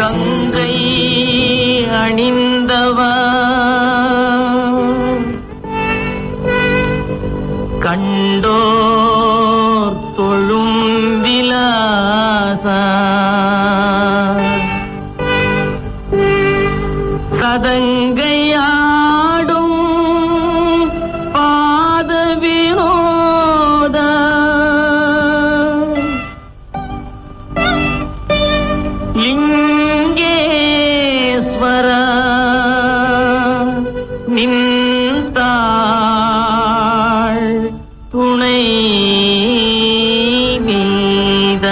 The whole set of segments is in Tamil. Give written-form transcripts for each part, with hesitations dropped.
கங்கை அணிந்தவா கண்டோர் தொழும் விலாசா சதங்கையாடும் பாத வினோத லிங்கேஸ்வர நின்றாள் துணை நீத.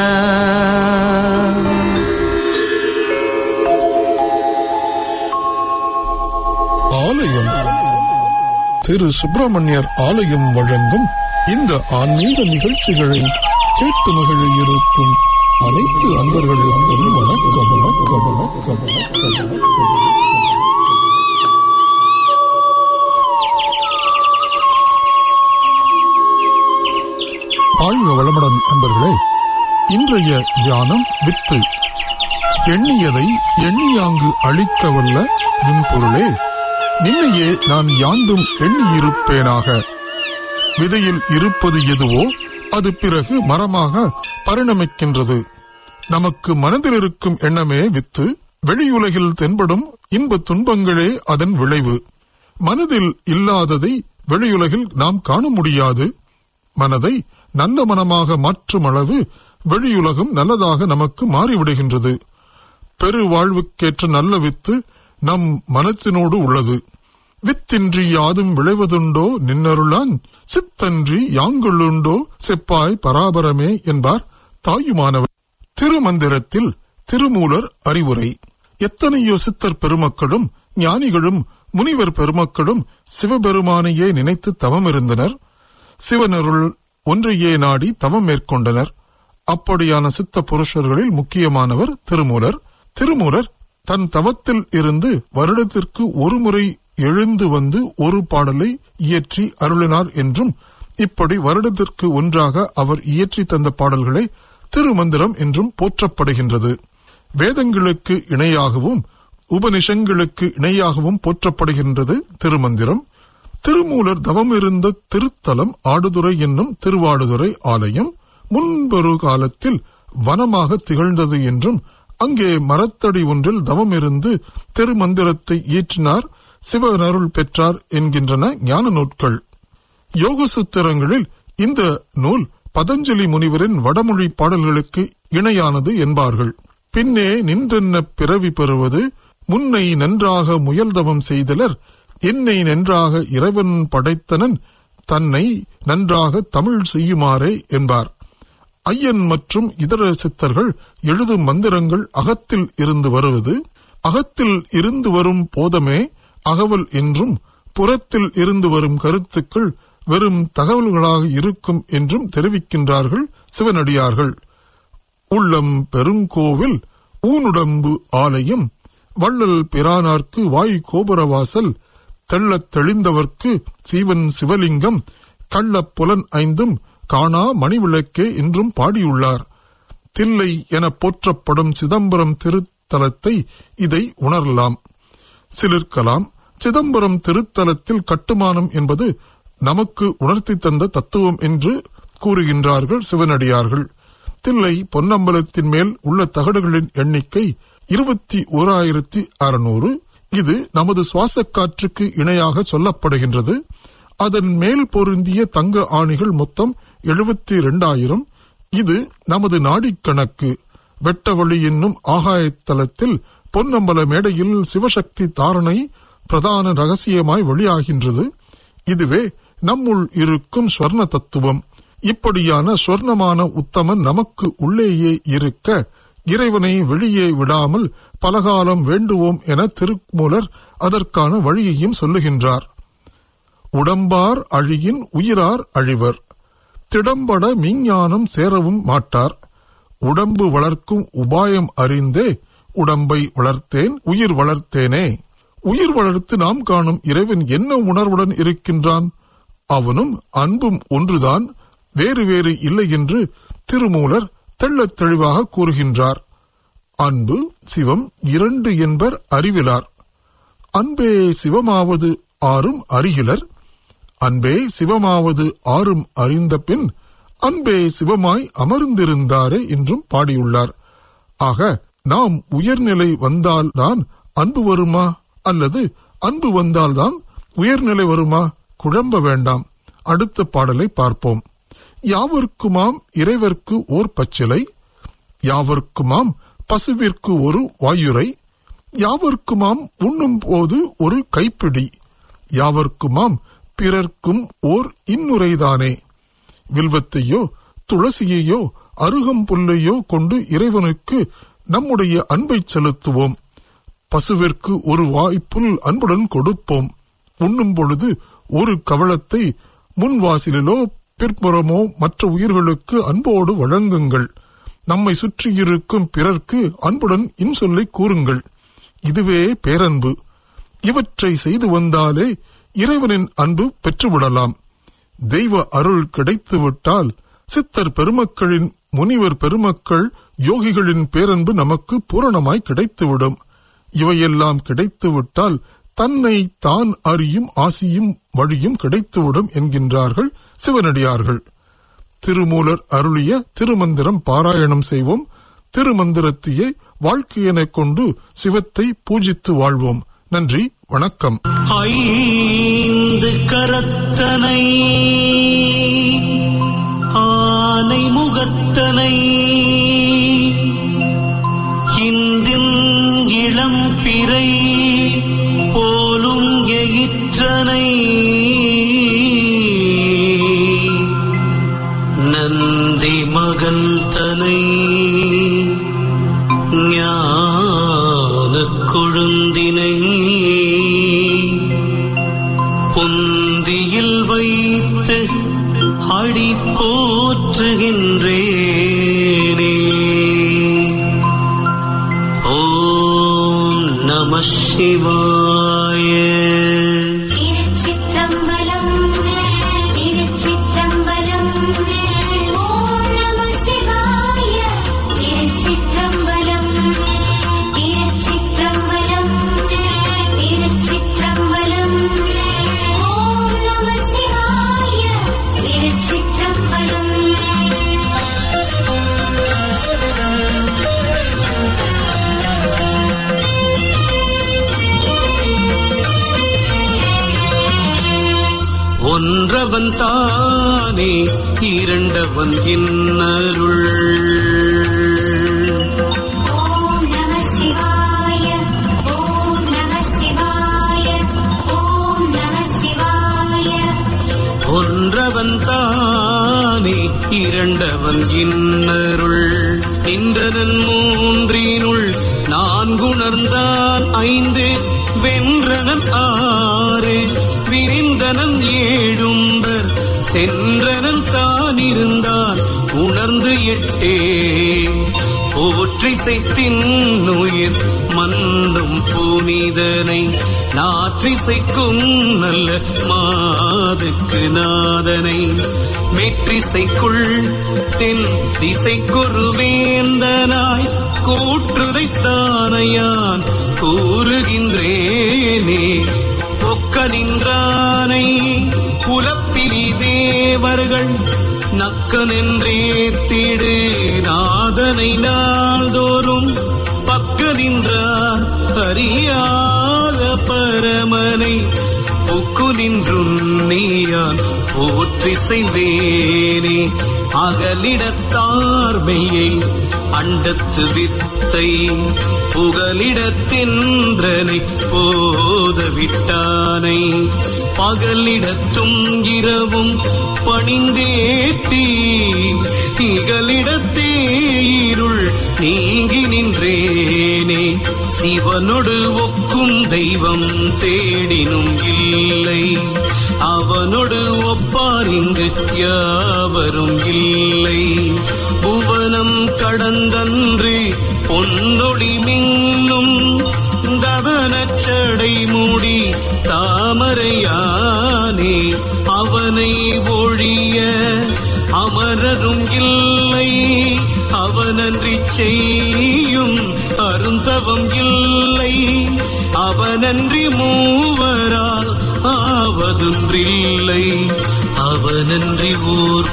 ஆலயம் திரு சுப்பிரமணியர் ஆலயம் வழங்கும் இந்த ஆன்மீக நிகழ்ச்சிகளை கேட்டு மகிழ இருக்கும் அனைத்து அன்பர்களுக்கும் வணக்கம் வணக்கம் வணக்கம் வணக்கம். வாழ்க வளமுடன் அன்பர்களே. இன்றைய தியானம் வித்து. எண்ணியதை எண்ணியாங்கு அளிக்க வல்ல நின்பொருளே, நின்னையே நான் யாண்டும் எண்ணியிருப்பேனாக. விதையில் இருப்பது எதுவோ அது பிறகு மரமாக பரிணமிக்கின்றது. நமக்கு மனதில் இருக்கும் எண்ணமே வித்து. வெளியுலகில் தென்படும் இன்ப துன்பங்களே அதன் விளைவு. மனதில் இல்லாததை வெளியுலகில் நாம் காண முடியாது. மனதை நல்ல மனமாக மாற்றும் அளவு வெளியுலகம் நல்லதாக நமக்கு மாறிவிடுகின்றது. பெரு வாழ்வுக்கேற்ற நல்ல வித்து நம் மனத்தினோடு உள்ளது. வித்தின்றி யாதும் விளைவதுண்டோ நின்னருளான், சித்தன்றி யாங்குள்ளுண்டோ செப்பாய் பராபரமே என்பார் தாயுமானவர். திருமந்திரத்தில் திருமூலர் அறிவுரை. எத்தனையோ சித்தர் பெருமக்களும் ஞானிகளும் முனிவர் பெருமக்களும் சிவபெருமானையே நினைத்து தவம் இருந்தனர். சிவனருள் ஒன்றையே நாடி தவம் மேற்கொண்டனர். அப்படியான சித்த புருஷர்களில் முக்கியமானவர் திருமூலர். திருமூலர் தன் தவத்தில் இருந்து வருடத்திற்கு ஒரு முறை எழுந்து வந்து ஒரு பாடலை இயற்றி அருளினார் என்றும், இப்படி வருடத்திற்கு ஒன்றாக அவர் இயற்றி தந்த பாடல்களை திருமந்திரம் என்றும் போற்றப்படுகின்றது. வேதங்களுக்கு இணையாகவும் உபனிஷங்களுக்கு இணையாகவும் போற்றப்படுகின்றது திருமந்திரம். திருமூலர் தவம் இருந்த திருத்தலம் ஆடுதுறை என்னும் திருவாடுதுறை ஆலயம் முன்பொரு காலத்தில் வனமாக திகழ்ந்தது என்றும், அங்கே மரத்தடி ஒன்றில் தவம் இருந்து திருமந்திரத்தை இயற்றினார், சிவனருள் பெற்றார் என்கின்றன ஞான நூல்கள். யோக சூத்திரங்களில் இந்த நூல் பதஞ்சலி முனிவரின் வடமொழி பாடல்களுக்கு இணையானது என்பார்கள். பின்னே நின்றென்ன பிறவி பெறுவது, முன்னை நன்றாக முயல்தவம் செய்தலர், என்னை நன்றாக இறைவன் படைத்தனன், தன்னை நன்றாக தமிழ் செய்யுமாறே என்பார். ஐயன் மற்றும் இதர சித்தர்கள் எழுதும் மந்திரங்கள் அகத்தில் இருந்து வருவது, அகத்தில் இருந்து வரும் போதமே அகவல் என்றும், புறத்தில் இருந்து வரும் கருத்துக்கள் வெறும் தகவல்களாக இருக்கும் என்றும் தெரிவிக்கின்றார்கள் சிவனடியார்கள். உள்ளம் பெருங்கோவில் ஊனுடம்பு ஆலயம், வள்ளல் பிரானார்க்கு வாய் கோபுரவாசல், தெள்ளத் தெளிந்தவர்க்கு சீவன் சிவலிங்கம், கள்ளப் புலன் ஐந்தும் காணா மணிவிளக்கே என்றும் பாடியுள்ளார். தில்லை என போற்றப்படும் சிதம்பரம் திருத்தலத்தை இதை உணரலாம். சிலிர்க்கலாம். சிதம்பரம் திருத்தலத்தில் கட்டுமானம் என்பது நமக்கு உணர்த்தி தந்த தத்துவம் என்று கூறுகின்றார்கள் சிவனடியார்கள். தில்லை பொன்னம்பலத்தின் மேல் உள்ள தகடுகளின் எண்ணிக்கை 21,600. இது நமது சுவாச காற்றுக்கு இணையாக சொல்லப்படுகின்றது. அதன் மேல் பொருந்திய தங்க ஆணிகள் மொத்தம் 72,000. இது நமது நாடிக்கணக்கு. வெட்டவழி என்னும் ஆகாயத்தலத்தில் பொன்னம்பல மேடையில் சிவசக்தி தாரணை பிரதான ரகசியமாய் வெளியாகின்றது. இதுவே நம்முள் இருக்கும் ஸ்வர்ண தத்துவம். இப்படியான ஸ்வர்ணமான உத்தமன் நமக்கு உள்ளேயே இருக்க இறைவனை வெளியே விடாமல் பலகாலம் வேண்டுவோம் என திருமூலர் அதற்கான வழியையும் சொல்லுகின்றார். உடம்பார் அழியின் உயிரார் அழிவர், திடம்பட மீஞானம் சேரவும் மாட்டார். உடம்பு வளர்க்கும் உபாயம் அறிந்தே உடம்பை வளர்த்தேன் உயிர் வளர்த்தேனே. உயிர் வளர்த்து நாம் காணும் இறைவன் என்ன உணர்வுடன் இருக்கின்றான்? அவனும் அன்பும் ஒன்றுதான், வேறு வேறு இல்லை என்று திருமூலர் தெள்ளத் தெளிவாக கூறுகின்றார். அன்பு சிவம் இரண்டு என்பர் அறிவிலார். அன்பே சிவமாவது ஆறும் அறிகிலர். அன்பே சிவமாவது ஆறும் அறிந்த பின் அன்பே சிவமாய் அமர்ந்திருந்தாரே என்றும் பாடியுள்ளார். ஆக நாம் உயர்நிலை வந்தால்தான் அன்பு வருமா, அல்லது அன்பு வந்தால்தான் உயர்நிலை வருமா? குழம்ப வேண்டாம். அடுத்த பாடலை பார்ப்போம். யாவர்க்குமாம் இறைவர்க்கு ஓர் பச்சிலை, யாவர்க்குமாம் பசுவிற்கு ஒரு வாயுரை, யாவர்க்குமாம் உண்ணும் போது ஒரு கைப்பிடி, யாவர்க்குமாம் பிறர்க்கும் ஓர் இன்னுரைதானே. வில்வத்தையோ துளசியையோ அருகம்புல்லையோ கொண்டு இறைவனுக்கு நம்முடைய அன்பை செலுத்துவோம். பசுவிற்கு ஒரு வாய்ப்புல் அன்புடன் கொடுப்போம். உண்ணும் பொழுது ஒரு கவளத்தை முன்வாசிலோ பிற்புறமோ மற்ற உயிர்களுக்கு அன்போடு வழங்குங்கள். நம்மை சுற்றியிருக்கும் பிறர்க்கு அன்புடன் இன்சொல்லை கூறுங்கள். இதுவே பேரன்பு. இவற்றை செய்து வந்தாலே இறைவனின் அன்பு பெற்றுவிடலாம். தெய்வ அருள் கிடைத்துவிட்டால் சித்தர் பெருமக்களின், முனிவர் பெருமக்கள், யோகிகளின் பேரன்பு நமக்கு பூரணமாய் கிடைத்துவிடும். இவையெல்லாம் கிடைத்துவிட்டால் தன்னை தான் அறியும் ஆசியும் வழியும் கிடைத்துவிடும் என்கின்றார்கள் சிவனடியார்கள். திருமூலர் அருளிய திருமந்திரம் பாராயணம் செய்வோம். திருமந்திரத்தையே வாழ்க்கையெனக் கொண்டு சிவத்தை பூஜித்து வாழ்வோம். நன்றி, வணக்கம். ஐந்து கரத்தனை ஆனை முகத்தனை இந்தின் இளம் பிறை போலும் எயிற்றனை நந்தி மகந்தனை ஞான கொழுந்தினை பொந்தியில் வைத்து அடி போற்றுகின்றேனே. ஓம் நம சிவாய. ஒன்றவன் தானே இரண்டவன் இன்னருள். ஓம் நம சிவாய, ஓம் நம சிவாய, ஓம் நம சிவாய. ஒன்றவன் தானே இரண்டவன் இன்னருள். இன்றனன் மூன்றினுள் நான்குணர்ந்தான் ஐந்து, வென்றனன் ஆறு, விரிந்தனன் ஏழும்பர், சென்றனன் தான் இருந்தான் உணர்ந்து எட்டே. போற்றிசைத்தின் உயிர் மன்னும் புனிதனை, நாற்றிசைக்கும் நல்ல மாதுக்கு நாதனை, மேற்றிசைக்குள் தென் திசைக்கொரு வேந்தனாய் கூற்றுதைத்தானையான் கூறுகின்றேனே. ஒக்க நின்றானை புலப்பிலி தேவர்கள் நக்கனென்றேத்திடு நாதனை நாள்தோறும் பக்க நின்றார் அறியாத பரமனை ஒக்கு நின்றுன்னியான் போற்றி செய்வேனே. அகலிடத்தார்மையை அண்டத்து வித்தை புகலிடத்தின்றனை போதவிட்டானை, பகலிடத்தும் இரவும் பணிந்தேத்தி இகலிடத்தே இருள் நீங்கி நின்றேனே. சிவனொடு ஒக்கும் தெய்வம் தேடினும் இல்லை, அவனொடு ஒப்பார் இங்கு யாவரும் இல்லை. புவனம் கடந்தன்று பொன்னொடி மின்னும் தவனச்சடை மூடி தாமரையானே. அவனை ஒழிய அமரரும் இல்லை, அவனன்றி செய்யும் அருந்தவம் இல்லை. அவனன்றி மூவரால் ஆவதொன்றில்லை. அவனன்றி ஊர்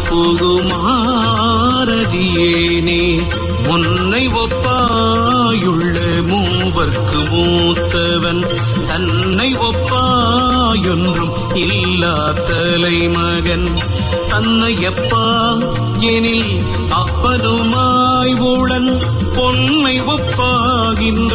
புகுமாறதியேனே. முன்னை ஒப்பாயுள்ள மூவர்க்கு மூத்தவன் தன்னை ஒப்பாயொன்றும் இல்லா தலைமகன். தன்னையப்பா எனில் அப்பனுமாய் ஊழன் பொன்னை ஒப்பாகின்ற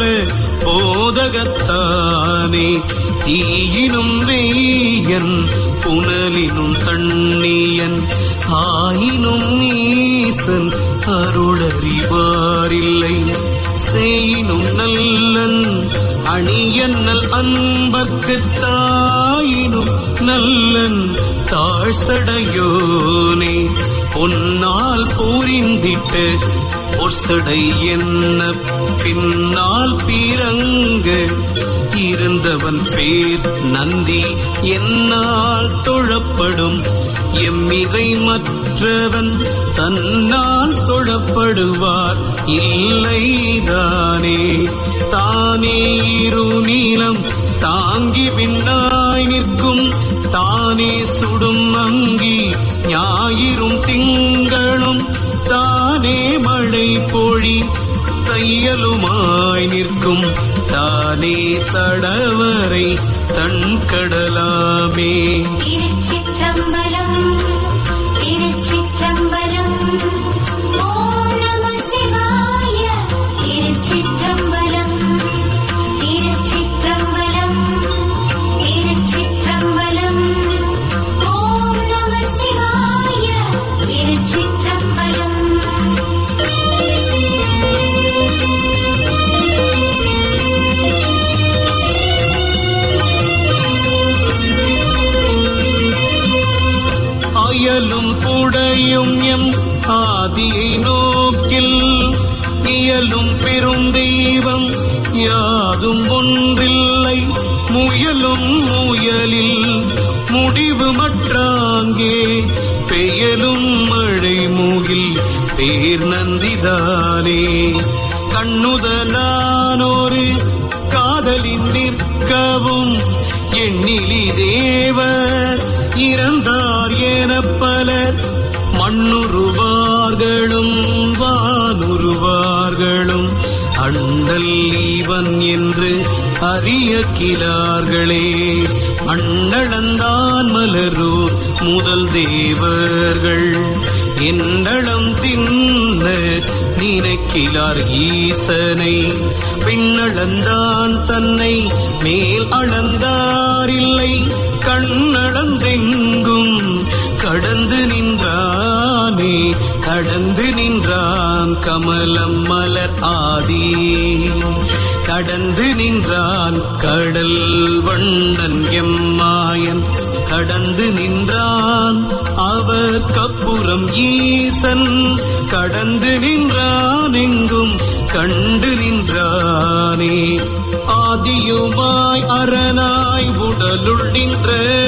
போதகத்தானே. தீயினும் வேயன் புனலினும் தண்ணியன் ஆயினும் ஈசன் அருளறிவாரில்லை. செய்யினும் நல்லன் அணியன்னல் அன்பர்க்கு தாயினும் நல்லன் தாழ்சடையோனே. பொன்னால் பூரிந்திட்ட பொற்சடை என்ன பின்னால் பீரங்க இருந்தவன் பேர் நந்தி என்னால் தொழப்படும். எம்மிறை மற்றவன் தன்னால் தொழப்படுவார் இல்லைதானே. தானே இரு நீளம் தாங்கி விண்ணாய் நிற்கும். தானே சுடும் அங்கி ஞாயிறும் திங்களும். தானே மழை பொழி தையலுமாய் நிற்கும். தானே தடவரை தன் கடலாமே. திருச்சிற்றம்பலம் திருச்சிற்றம்பலம். ஓம் நம சிவாய. திருச்சிற்றம்பலம் திருச்சிற்றம்பலம் திருச்சிற்றம்பலம். ஓம் நம சிவாய. திருச்சிற்றம்பலம். அயலும் புடையும் எம் ஆதியை நோக்கில் இயலும் பெரும் தெய்வம் யாதும் ஒன்றில்லை. முயலும் முயலில் முடிவு மற்றாங்கே. பெயலும் மழை மூகில் பேர் நந்திதானே. கண்ணுதலானோரு காதலின் நிற்கவும் எண்ணிலி தேவர் இறந்தார் என பலர். மண்ணுருவார்களும் வானுருவார்களும் அண்டல் இவன் என்று அறிய கிளார்களே. மண்ணளந்தான் மலரூர் முதல் தேவர்கள் என்னளம் தின்ன நினைக்கிலார் ஈசனை. பின்னளந்தான் தன்னை மேல் அளந்தாரில்லை. கண்ணளந்தெங்கும் கடந்து நின்றானே. கடந்து நின்றான் கமலம் மலர் ஆதி. கடந்து நின்றான் கடல் வண்ணன் எம்மாயன். கடந்து நின்றான் அவர் கப்புறம் ஈசன். கடந்து நின்றான் எங்கும் கண்டு நின்றானே. ஆதியுமாய் அரணாய் உடலுள் நின்ற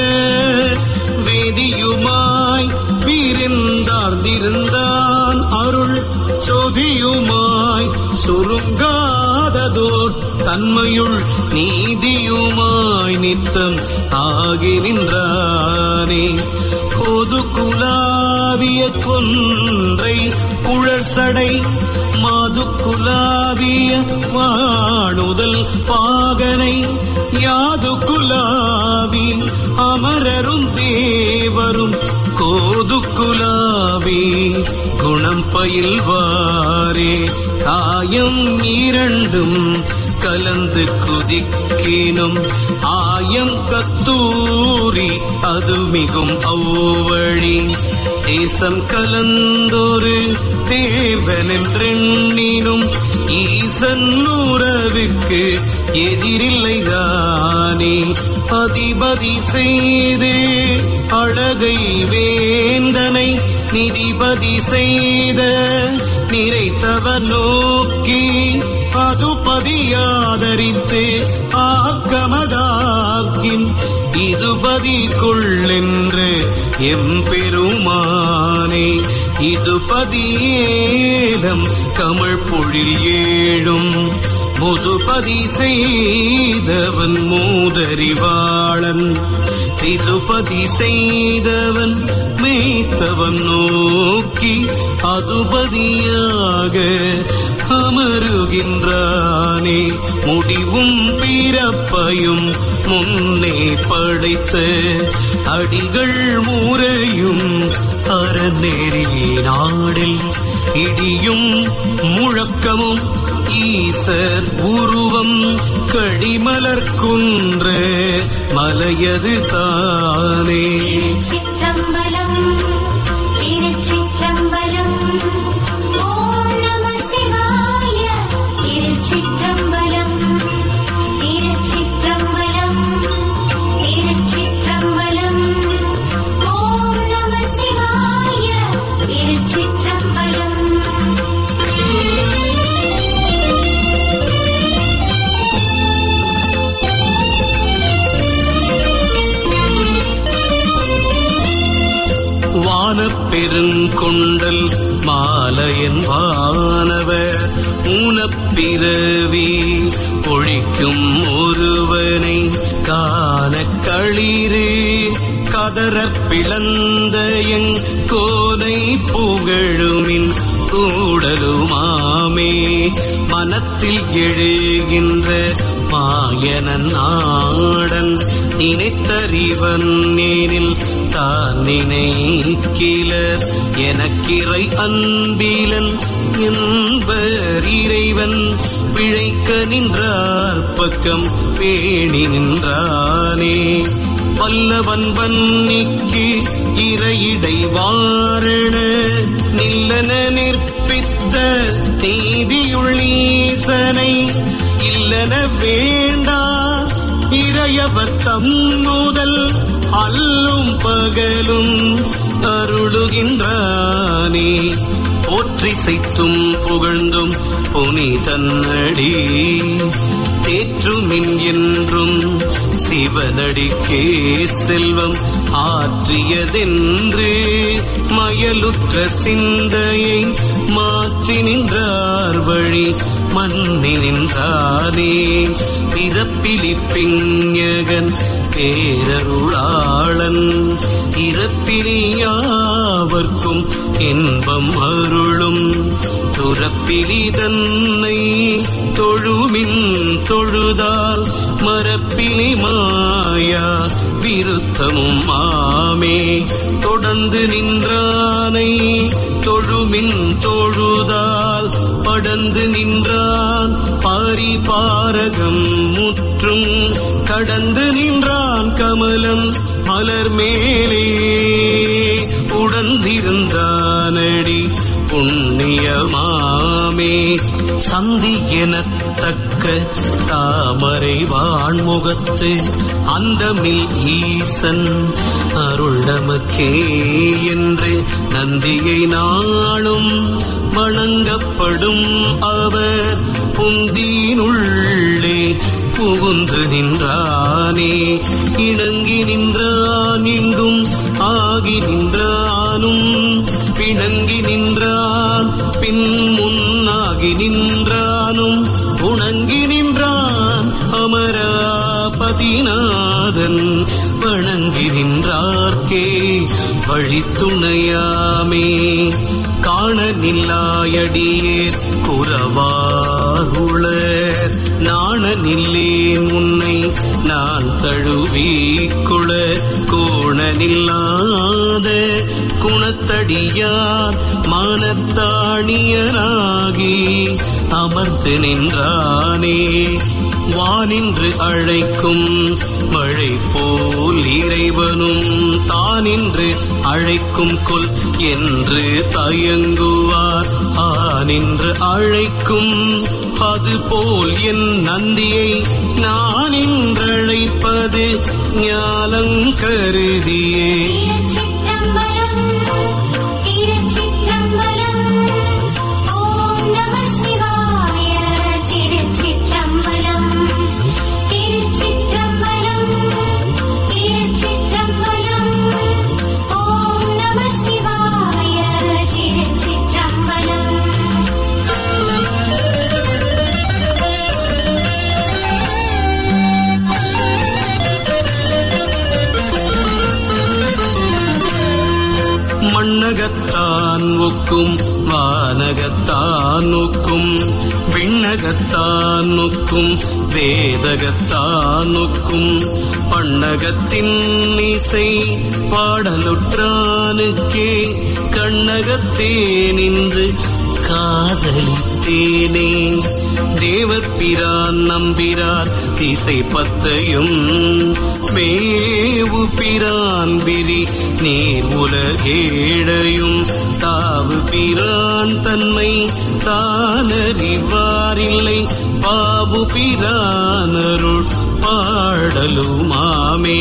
வேதியுமாய் வீரிந்தார்ந்திருந்தான். அருள் சோதியுமாய் சுருங்காததோர் தன்மையுள் நீதியுமாய் நித்தம் ஆகி நின்றானே. பொது குலாவிய கொன்றை குழற்சடை மாது குலாவிய வாணுதல் பாகனை. யாது குலாவி அமரரும் தேவரும் கோது குலாவி குணம் பயில்வாரே. காயம் இரண்டும் கலந்து குதிக்கினும் ஆயம் கத்தூரி அது மிகும் அவ்வழி. தேசம் கலந்தொரு தேவனென்றெண்ணினும் ஈசன் உறவுக்கு எதிரில்லைதானே. அதிபதி செய்து அழகை வேந்தனை நிதிபதி செய்த நிறைத்தவர் நோக்கி அதுபதியாதரித்து ஆக்கமதாக்கின் இதுபதி கொள்ளென்று எம்பெருமானே. பெருமானே இது பதியேலம் கமழ் பொழில் ஏழும் முதுபதி செய்தவன் மூதறிவாளன் திருபதி செய்தவன் மேய்த்தவன் நோக்கி அதுபதியாக அமருகின்றானே முடிவும் பிறப்பையும் முன்னே படைத்த அடிகள் முறையும் அறநெறி நாடில் இடியும் முழக்கமும் ஈசர் உருவம் கடிமலர் குன்ற மலையது தானே. திருச்சிற்றம்பலம் திருச்சிற்றம்பலம் ஓம் நம சிவாய. திருச்சிற்றம்பலம் திருச்சிற்றம்பலம் திருச்சிற்றம்பலம் ஓம் நம சிவாய. திருச்சிற்றம்பலம். வானப்பெருங்கொண்டல் மாலையன் வானவர் ஊனப்பிறவி ஒழிக்கும் ஒருவனை காண களிறு கதறப் பிளந்த எங் கோதை புகழுமின் கூடலுமாமே மனத்தில் எழுகின்ற மாயனன் நாடன் நினைத்தறிவன் நேரில் தான் நினைக்கிலர் எனக்கிறை அன்பிலன் என்பர் இறைவன் பிழைக்க நின்றார் பக்கம் பேணி நின்றானே. வல்லவன் வன்னிக்கு இறையிடை வாரண நில்லன நிற்பித்த நீதியுள்ளீசனை இல்லன வேண்டா இறையவர் தம் முதல் அல்லும் பகலும் அருளுகின்றானே. போற்றி செய்தும் புகழ்ந்தும் புனிதன்னடி தேற்றுமின் என்றும் சிவனடிக்கே செல்வம் ஆற்றியதென்று மயலுற்ற சிந்தையை மாற்றி நின்றார் வழி மன்னி நின்றானே. பிறப்பிலி பிஞகன் பேரருளாளன் இறப்பிலியாவர்க்கும் இன்பம் அருளும் துறப்பிலி தன்னை தொழுமின் தொழுதால் மரப்பிலி மாயா விருத்தமும் மாமே. தொடர்ந்து நின்றானை தொழுமின் தொழுதால் படந்து நின்றான் பாரிபாரகம் முற்றும் கடந்து நின்றான் கமலம் மலர் மேலே உடந்திருந்தானடி புண்ணியமாமே. சந்தி எனத்தக்க தாமரை வான்முகத்து அந்தமில் ஈசன் அருள் நமக்கே என்று நந்தியை நாளும் வணங்கப்படும் அவர் புந்தியினுள்ளே புகுந்து நின்றானே. இணங்கி நின்றான் எங்கும் ஆகி நின்றானும் பிணங்கி நின்றான் பின் முன்னாகி நின்றானும் உணங்கி நின்றான் அமராபதிநாதன் வணங்கி நின்றார்க்கே வழித்துணையாமே. காண நில்லாயடியே குறவாருளர் நாண நில்லேன் உன்னை நான் தழுவிக்குள கோண நில்லாத குணத்தடியார் மானத்தாணியனாகி அமர்ந்து நின்றானே. வானின்று அழைக்கும் மழை போல் இறைவனும் தானின்று அழைக்கும் கொல் என்று தயங்குவார். ஆனின்று அழைக்கும் அதுபோல் என் நந்தியை நான் இன்றழைப்பது ஞாலங்கருதியே. திருச்சிற்றம்பலம் ஓம் நம சிவாய. திருச்சிற்றம்பலம் திருச்சிற்றம்பலம் திருச்சிற்றம்பலம் ஓம் நம சிவாய. பிரான் ஒக்கும் வானகத்தான் ஒக்கும் விண்ணகத்தான் ஒக்கும் வேதகத்தான் ஒக்கும் பண்ணகத்தின் இசை பாடலுற்றானுக்கே கண்ணகத்தே நின்று காதலித்தேனே. தேவப்பிரான் நம்பிரான் திசை பத்தையும் மேவு பிரான் விரி நீர் உலகேழையும் தாவு பிரான் தன்மை தானறிவாரில்லை பாபு பிரானருள் பாடலுமாமே.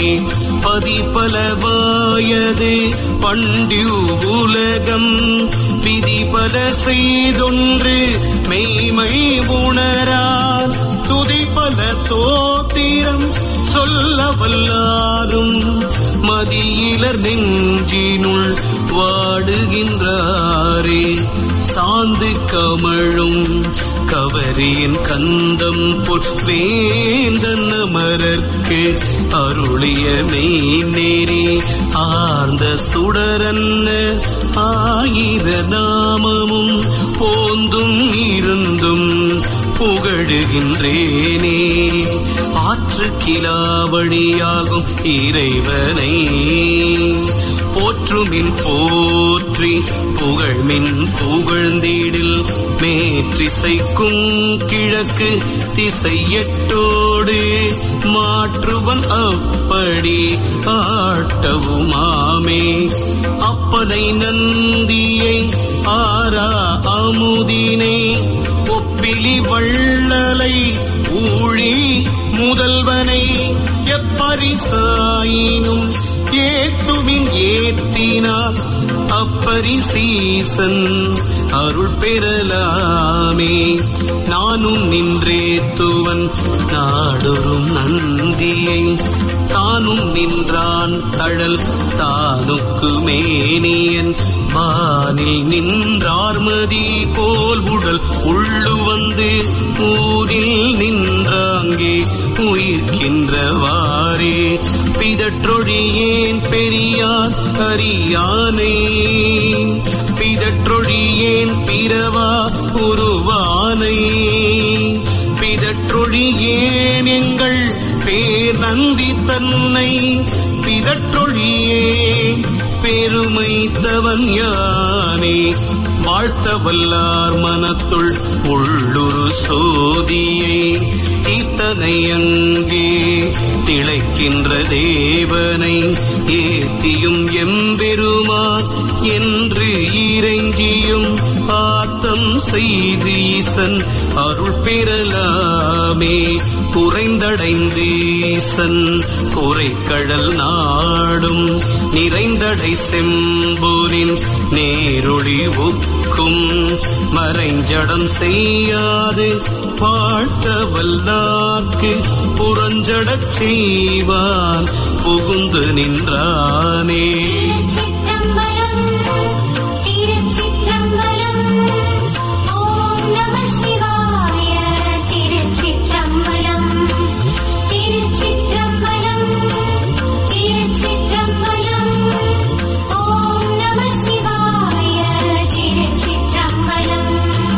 பதிபலவாயது பண்டியுலகம் விதிபல செய்தொன்று மெய்மை உணரார் துதிபல தோத்திரம் சொல்ல வல்லாரும் மதியிலர் நெஞ்சினுள் வாடுகின்றாரே. சாந்து கமழும் கவரியின் கந்தம் போல் வேந்தன் அமரர்க்கு அருளிய மெய்நேரி ஆர்ந்த சுடரன்ன ஆயிர நாமமும் போந்தும் இருந்தும் புகழுகின்றேனே. ஆற்று கிலாவழியாகும் இறைவனை போற்றுமின் போற்றி புகழ்மின் புகழ்ந்தீடில் மேற்றிசைக்கும் கிழக்கு திசையட்டோடு மாற்றுவன் அப்படி ஆட்டவுமாமே. அப்பனை நந்தியை ஆரா அமுதினை ஒப்பிலி வள்ளலை ஊழி முதல்வனை எப்பரிசாயினும் ஏத்துமின் ஏத்தினார் அப்பரிசீசன் அருள் பெறலாமே. நானும் நின்றேத்துவன் நாடொரும் நந்தியை தானும் நின்றான் தழல் தானுக்கு மேனியன் வானில் நின்றார்மதி போல் உடல் உள்ளு வந்து ஊரில் நின்றாங்கே உயிர்க்கின்றவாறே. பிதற்றொழியேன் பெரியார் அறியானே பிதற்றொழியேன் பிறவா உருவானை பிதற்றொழியேன் எங்கள் பேர் நந்தி தன்னை பிதற்றொழியேன் பெருமை தவன் யானே. வாழ்த்த வல்லார் மனத்துள் உள்ளுரு சோதியை இத்தனை அங்கே திளைக்கின்ற தேவனை ஏத்தியும் எம்பெருமான் என்று இறைஞ்சியும் ஆத்தம் செய்தீசன் அருள் பெறலாமே. குறைந்தடைந்தீசன் குறைக்கடல் நாடும் நிறைந்தடை செம்பூரின் நேரொளி ஒக்கும் மறைஞ்சடம் செய்யாது வாழ்த்த வல்லார்க்கு புறஞ்சடச் செய்வான் புகுந்து நின்றானே. திருச்சிற்றம்பலம் ஓம் நம சிவாய. திருச்சிற்றம்பலம் திருச்சிற்றம்பலம் திருச்சிற்றம்பலம் ஓம் நம சிவாய. திருச்சிற்றம்பலம்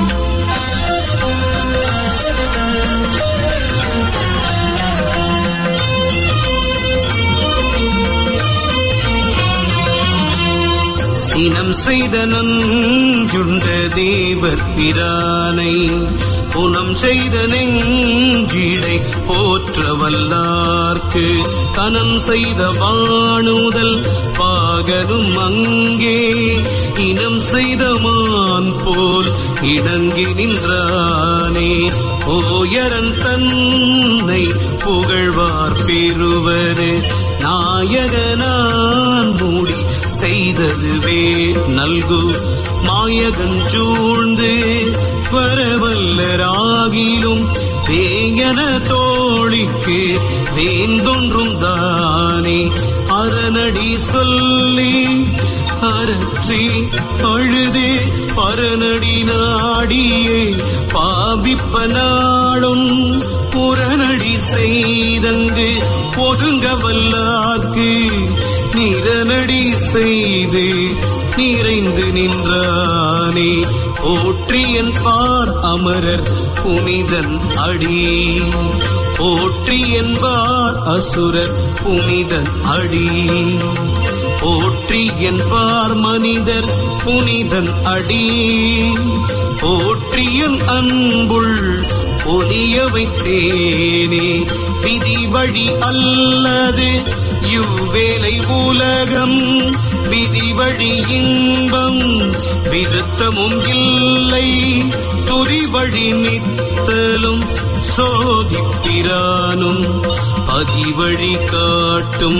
சினம் செய்த நஞ்சுண்ட தேவர் பிரானை புனம் செய்த நெஞ்சிடை போற்ற வல்லார்க்கு கனம் செய்த வாணுதல் பாகரும் அங்கே இனம் செய்த மான் போல் இடங்கி நின்றானே. ஓயரன் தன்னை புகழ்வார் பெறுவது நாயகனான் மூடி செய்ததுவே நல்கு மாயகன் சூழ்ந்து வரவல்லராகிலும் வேயன தோழிக்கு வேந்தொன்றும் தானே. அரணடி சொல்லி அரற்றி அழுதே பரநடி நாடியே பாவிப்ப நாளும் புறநடி செய்தங்கு ஒதுங்க வல்லார்க்கு நிரநடி செய்து நிறைந்து நின்றானே. போற்றியன் பார் அமரர் புனிதன் அடி, போற்றி என்பார் அசுரர் புனிதன் அடி, போற்றி என்பார் மனிதர் புனிதன் அடி, போற்றியன் அன்புள் ஒலிய வைத்தேனே. விதி வழி அல்லது இவ்வேளை உலகம், விதி வழி இன்பம் விருத்தமும் இல்லை, துரி வழி நித்தலும் சோதிப்பிரானும் பதிவழி காட்டும்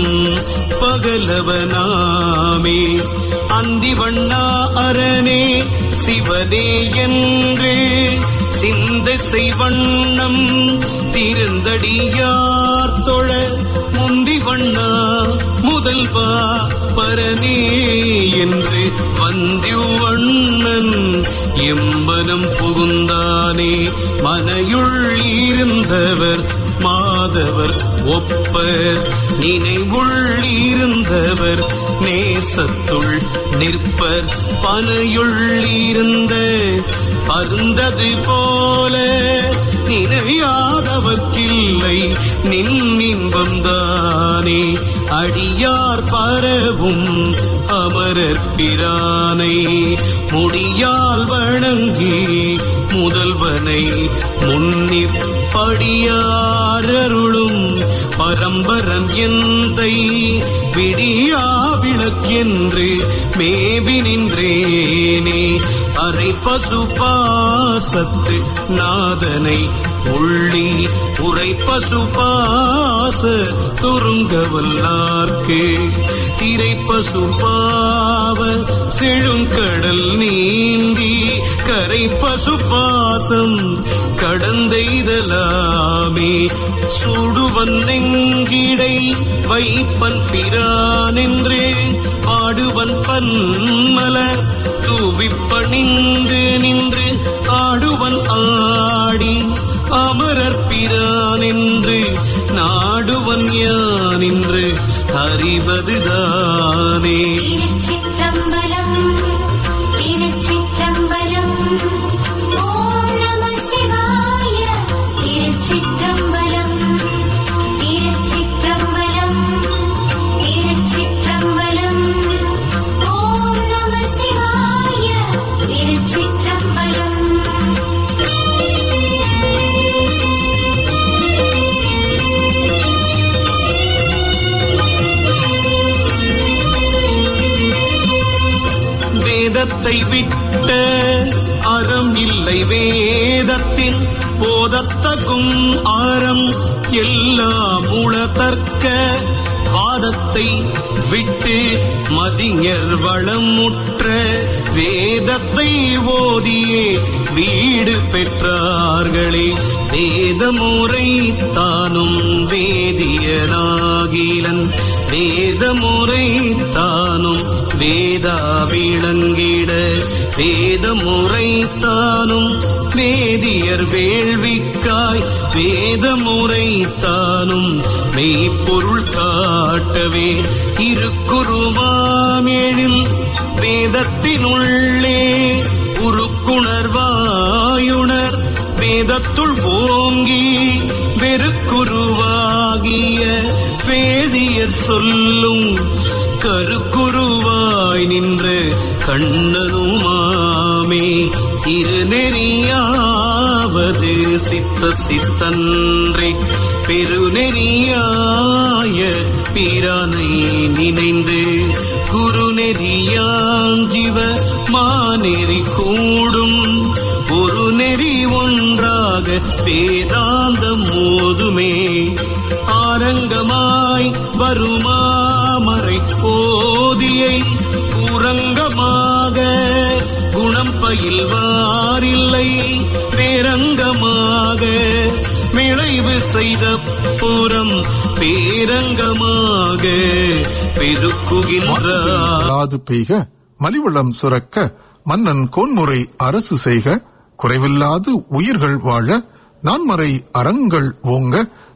பகலவனாமே. அந்திவண்ணா அரணே சிவனே என்று சிந்தை செய்வண்ணம் திருந்தடியார் தொழ முந்திவண்ணா முதல்வா பரனே என்று வந்தியுவண்ணன் எம்பனம் புகுந்தானே. மனையுள் இருந்தவர் மாதவர் ஒப்பர், நினைவுள் இருந்தவர் நேசத்துள் நிற்பர், பனையுள் இருந்த பருந்தது போல நினையாதவர்க்கில்லை நின் இன்பம்தானே. அடியார் பரவும் அமரர் பிரானை முடியால் வணங்கி முதல்வனை முன்னிற் படியாரருளும் பரம்பரன் எந்தை விடியா விளக்கென்று மேவி நின்றேனே. அரை பசு பாசத்து நாதனை உள்ளி உரை பசு பாச துருங்கவல்லார்க்கு, திரை பசு பாவ செழுங்கடல் நீந்தி கரை பசு பாசம் கடந்தெய்தலாமே. சுடுவன் நெஞ்சிடை வைப்பன் பிரான் என்று பாடுவன் பன்மலர் தூவிப்பணிந்து நின்று ஆடுவன் ஆடி அமரர் பிரான் என்று நாடுவன் யான் என்று அறிவதுதானே. திருச்சிற்றம்பலம் திருச்சிற்றம்பலம் ஓம் நம சிவாய. திருச்சிற்றம்பலம் திருச்சிற்றம்பலம் திருச்சிற்றம்பலம் ஓம் நம சிவாய. திருச்சிற்றம்பலம் வேதத்தை விட்ட அறம் இல்லை, வேதத்தின் போதத்தகும் அறம் எல்லாம் உளதற்க வாதத்தை விட்டு மதிஞர் வளமுற்ற வேதத்தை ஓதியே வீடு பெற்றார்களே. வேதமுறை தானும் வேதியனாகிலன், வேதமுறை தானும் வேதா விளங்கிட, வேதமுறை தானும் வேதியர் வேள்விக்காய், வேதமுறை தானும் மெய்ப்பொருள் காட்டவே இருக்குருவாமேனில் வேதத்தினுள்ளே உருக்குணர்வாயுணர் வேதத்துள் ஓங்கி வெறுக்குருவாகிய வேதியர் சொல்லும் கருக்குருவாய் நின்ற கண்ணனுமாமே. திருநெறியாவது சித்த சித்தன்றே பெருநெறியாய பிரானை நினைந்து குருநெறியாஞ்சிவ மாநெறி கூடும் ஒரு நெறி ஒன்றாக வேதாந்தம் மோதுமே. ஆரங்கமாய் வருமாமறை போதியை ஊரங்கமாக குணம் பயில்வாரில்லை, பேரங்கமாக விளைவு செய்த புறம் பேரங்கமாக பெருக்குகின்றார். பெய்க மலிவளம் சுரக்க மன்னன் கோன்முறை அரசு செய்க, குறைவில்லாது உயிர்கள் வாழ நான்மறை அறங்கள் ஓங்க